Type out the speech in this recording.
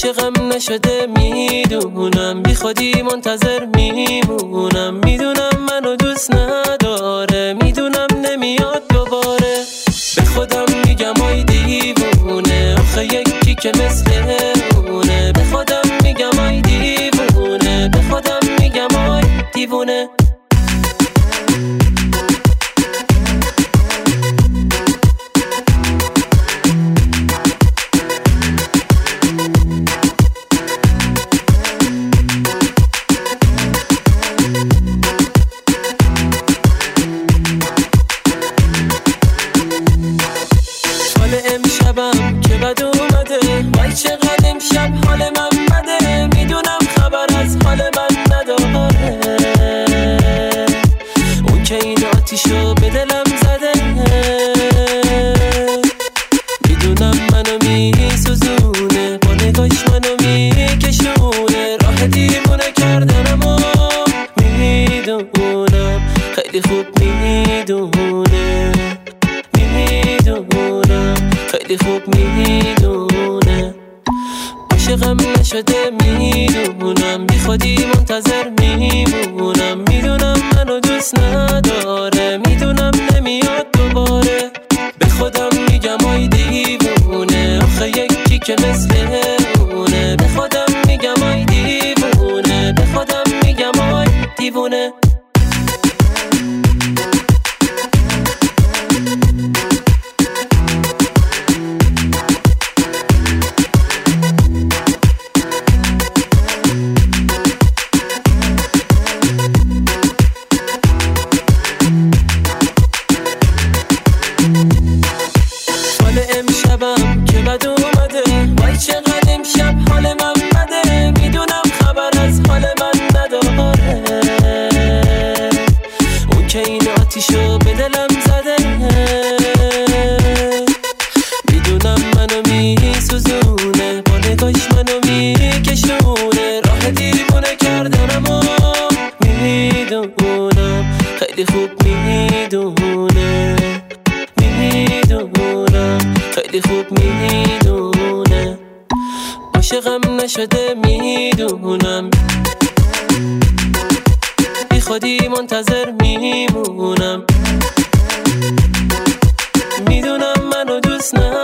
عاشقم نشده میدونم، بی خودی منتظر میمونم، میدونم منو دوست نداره، میدونم نمیاد دوباره. به خودم میگم آی دیوونه، آخه یکی که مثل اونه. به خودم میگم آی دیوونه، به خودم میگم آی دیوونه. امشبم که بد اومده، وای چقدر امشب حال من بده، میدونم خبر از حال من نداره. اون که این آتیشو به دلم زده، میدونم منو میسوزونه، با نگاش منو میکشونه، راه دیوونه کردنمو میدونم، خیلی خوب میدونه، خیلی خوب میدونه. عاشقم نشده میدونم، بی خودی منتظر میمونم، میدونم منو دوست نداره، میدونم نمیاد دوباره. به خودم میگم آی دیوونه، آخه یکی که مثل اونه. به خودم میگم آی دیوونه، به خودم میگم آی دیوونه. امشبم که بد اومده، وای چقدر امشب حال من بده، میدونم خبر از حال من نداره. اون که این آتیشو به دلم زده، میدونم منو میسوزونه، با نگاش منو میکشونه، راه دیوونه کردنمو میدونم، خیلی خوب میدونه، خیلی خوب میدونه. عاشقم نشده میدونم، بی خودی منتظر میمونم، میدونم منو دوست نداره.